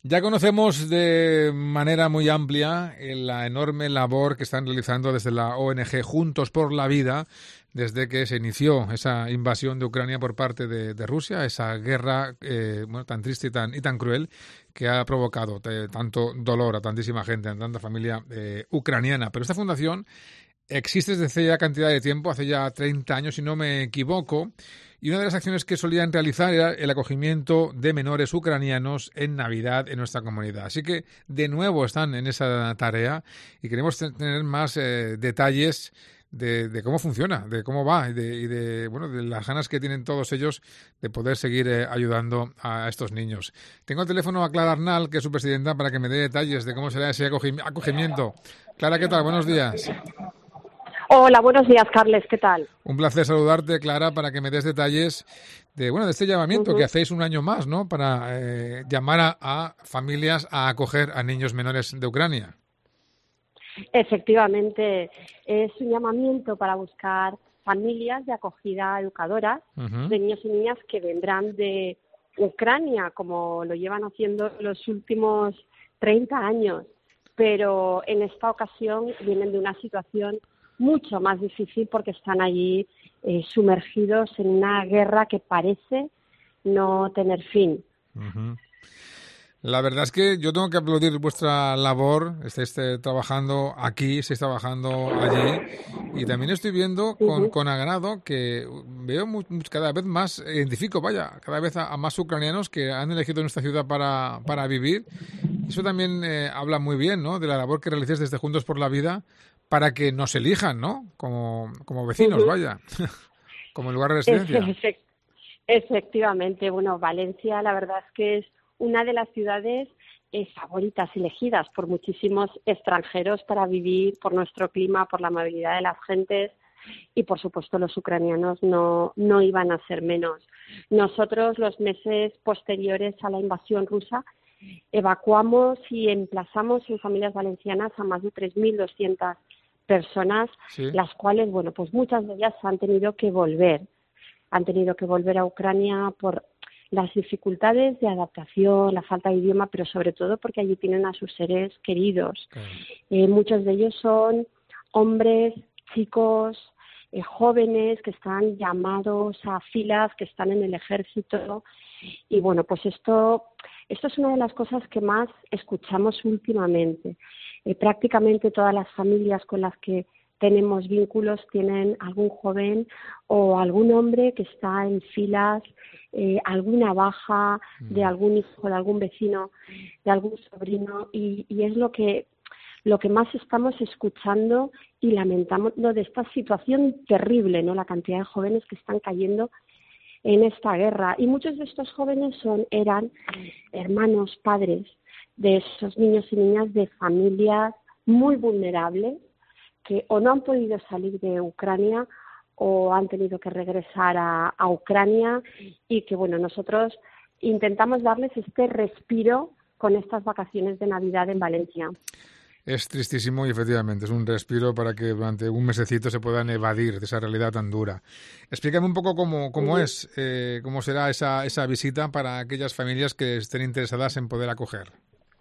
Ya conocemos de manera muy amplia la enorme labor que están realizando desde la ONG Juntos por la Vida, desde que se inició esa invasión de Ucrania por parte de Rusia, esa guerra tan triste y tan cruel que ha provocado tanto dolor a tantísima gente, a tanta familia ucraniana. Pero esta fundación existe desde hace ya cantidad de tiempo, hace ya 30 años, si no me equivoco, y una de las acciones que solían realizar era el acogimiento de menores ucranianos en Navidad en nuestra comunidad. Así que, de nuevo, están en esa tarea y queremos tener más detalles de cómo funciona, de cómo va de las ganas que tienen todos ellos de poder seguir ayudando a estos niños. Tengo el teléfono a Clara Arnal, que es su presidenta, para que me dé detalles de cómo será ese acogimiento. Clara, ¿qué tal? Buenos días. Hola, buenos días, Carles, ¿qué tal? Un placer saludarte, Clara, para que me des detalles de este llamamiento que hacéis un año más, ¿no? Para llamar a familias a acoger a niños menores de Ucrania. Efectivamente, es un llamamiento para buscar familias de acogida educadoras de niños y niñas que vendrán de Ucrania, como lo llevan haciendo los últimos 30 años, pero en esta ocasión vienen de una situación mucho más difícil porque están allí sumergidos en una guerra que parece no tener fin. La verdad es que yo tengo que aplaudir vuestra labor. Estáis trabajando aquí, estáis trabajando allí. Y también estoy viendo con agrado que veo cada vez más, identifico, cada vez a más ucranianos que han elegido nuestra ciudad para vivir. Eso también habla muy bien, ¿no? De la labor que realicéis desde Juntos por la Vida para que nos elijan, ¿no? Como vecinos, como lugar de residencia. Efectivamente, bueno, Valencia la verdad es que es una de las ciudades favoritas, elegidas por muchísimos extranjeros para vivir, por nuestro clima, por la amabilidad de las gentes y, por supuesto, los ucranianos no iban a ser menos. Nosotros, los meses posteriores a la invasión rusa, evacuamos y emplazamos en familias valencianas a más de 3.200 personas, las cuales, bueno, pues muchas de ellas han tenido que volver a Ucrania por las dificultades de adaptación, la falta de idioma, pero sobre todo porque allí tienen a sus seres queridos. Muchos de ellos son hombres, chicos, jóvenes que están llamados a filas, que están en el ejército. Y bueno, pues esto es una de las cosas que más escuchamos últimamente. Prácticamente todas las familias con las que tenemos vínculos tienen algún joven o algún hombre que está en filas, alguna baja de algún hijo, de algún vecino, de algún sobrino, y es lo que más estamos escuchando y lamentamos de esta situación terrible, ¿no? La cantidad de jóvenes que están cayendo en esta guerra. Y muchos de estos jóvenes eran hermanos, padres de esos niños y niñas de familias muy vulnerables, que o no han podido salir de Ucrania o han tenido que regresar a Ucrania, y que, bueno, nosotros intentamos darles este respiro con estas vacaciones de Navidad en Valencia. Es tristísimo y efectivamente es un respiro para que durante un mesecito se puedan evadir de esa realidad tan dura. Explícame un poco cómo es, cómo será esa visita para aquellas familias que estén interesadas en poder acoger.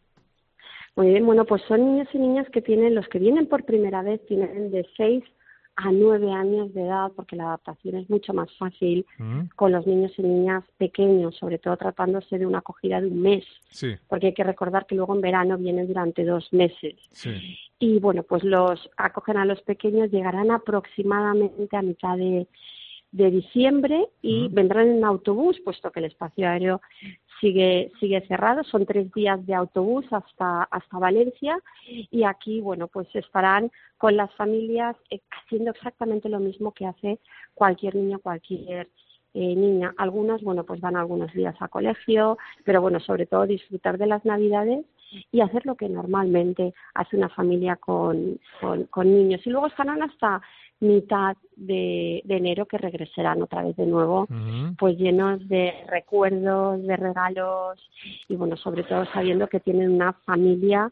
Muy bien, bueno, pues son niños y niñas los que vienen por primera vez tienen de 6 a 9 años de edad, porque la adaptación es mucho más fácil con los niños y niñas pequeños, sobre todo tratándose de una acogida de un mes, porque hay que recordar que luego en verano vienen durante 2 meses. Y bueno, pues los acogen a los pequeños, llegarán aproximadamente a mitad de diciembre y vendrán en autobús, puesto que el espacio aéreo sigue cerrado. Son 3 días de autobús hasta Valencia, y aquí, bueno, pues estarán con las familias haciendo exactamente lo mismo que hace cualquier niño, cualquier niña. Algunos, bueno, pues van algunos días a colegio, pero bueno, sobre todo disfrutar de las Navidades y hacer lo que normalmente hace una familia con niños. Y luego estarán hasta mitad de enero, que regresarán otra vez de nuevo, pues llenos de recuerdos, de regalos, y bueno, sobre todo sabiendo que tienen una familia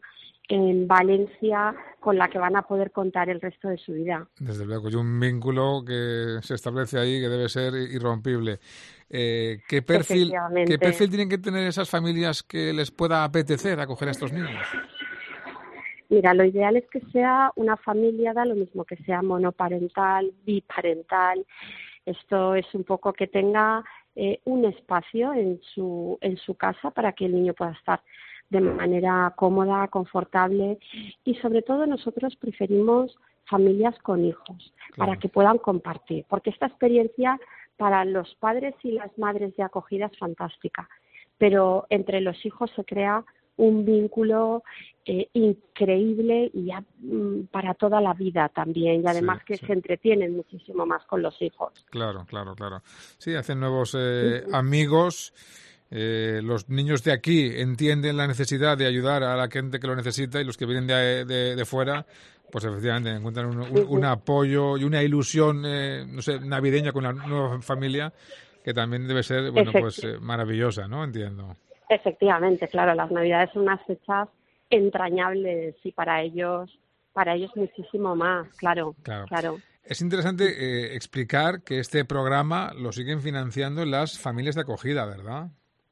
en Valencia con la que van a poder contar el resto de su vida. Desde luego, y un vínculo que se establece ahí que debe ser irrompible. ¿Qué perfil tienen que tener esas familias que les pueda apetecer acoger a estos niños? Mira, lo ideal es que sea una familia, da lo mismo que sea monoparental, biparental. Esto es un poco que tenga un espacio en su casa para que el niño pueda estar de manera cómoda, confortable, y sobre todo nosotros preferimos familias con hijos, para que puedan compartir, porque esta experiencia para los padres y las madres de acogida es fantástica, pero entre los hijos se crea un vínculo increíble y ya para toda la vida también, y además que se entretienen muchísimo más con los hijos. Claro. Sí, hacen nuevos amigos. Los niños de aquí entienden la necesidad de ayudar a la gente que lo necesita, y los que vienen de fuera, pues efectivamente encuentran un apoyo y una ilusión, navideña con la nueva familia, que también debe ser, maravillosa, ¿no? Entiendo. Efectivamente, claro, las Navidades son unas fechas entrañables y para ellos muchísimo más, claro. Es interesante explicar que este programa lo siguen financiando las familias de acogida, ¿verdad?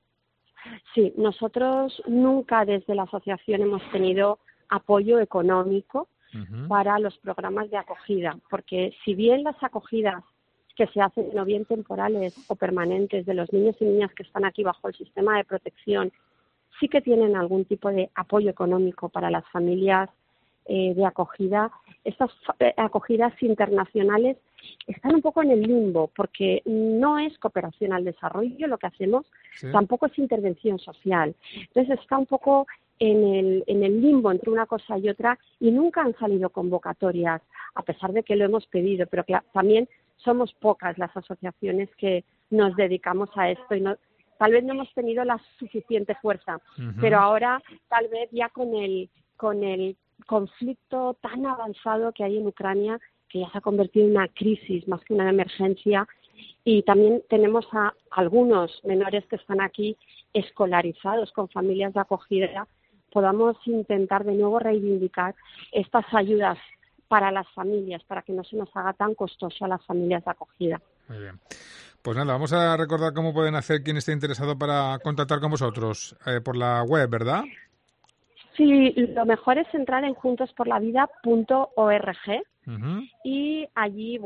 Sí, nosotros nunca desde la asociación hemos tenido apoyo económico para los programas de acogida, porque si bien las acogidas que se hacen o bien temporales o permanentes de los niños y niñas que están aquí bajo el sistema de protección, sí que tienen algún tipo de apoyo económico para las familias de acogida. Estas acogidas internacionales están un poco en el limbo porque no es cooperación al desarrollo lo que hacemos, tampoco es intervención social. Entonces está un poco en el limbo entre una cosa y otra, y nunca han salido convocatorias, a pesar de que lo hemos pedido, pero que también somos pocas las asociaciones que nos dedicamos a esto y tal vez no hemos tenido la suficiente fuerza, pero ahora tal vez ya con el conflicto tan avanzado que hay en Ucrania, que ya se ha convertido en una crisis más que una emergencia, y también tenemos a algunos menores que están aquí escolarizados con familias de acogida, podamos intentar de nuevo reivindicar estas ayudas para las familias, para que no se nos haga tan costoso a las familias de acogida. Muy bien. Pues nada, vamos a recordar cómo pueden hacer quien esté interesado para contactar con vosotros por la web, ¿verdad? Sí, lo mejor es entrar en juntosporlavida.org y allí,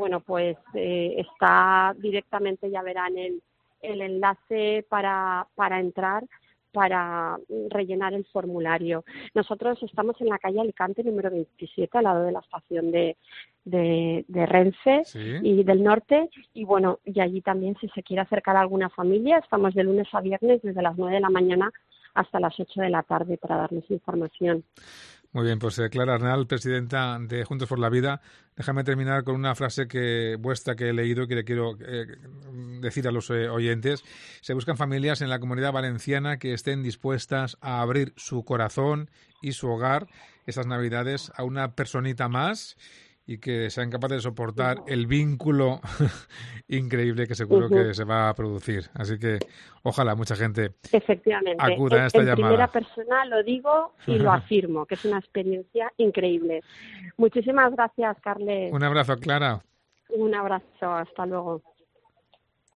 está directamente, ya verán el enlace para entrar, para rellenar el formulario. Nosotros estamos en la calle Alicante número 27, al lado de la estación de Renfe y del Norte, y allí también, si se quiere acercar a alguna familia, estamos de lunes a viernes desde las 9 de la mañana hasta las 8 de la tarde para darles información. Muy bien, pues Clara Arnal, presidenta de Juntos por la Vida, déjame terminar con una frase vuestra que he leído y que le quiero decir a los oyentes. Se buscan familias en la Comunidad Valenciana que estén dispuestas a abrir su corazón y su hogar esas Navidades a una personita más, y que sean capaces de soportar el vínculo increíble que seguro que se va a producir. Así que ojalá mucha gente acuda a esta llamada. En primera persona lo digo y lo afirmo, que es una experiencia increíble. Muchísimas gracias, Carles. Un abrazo, Clara. Un abrazo, hasta luego.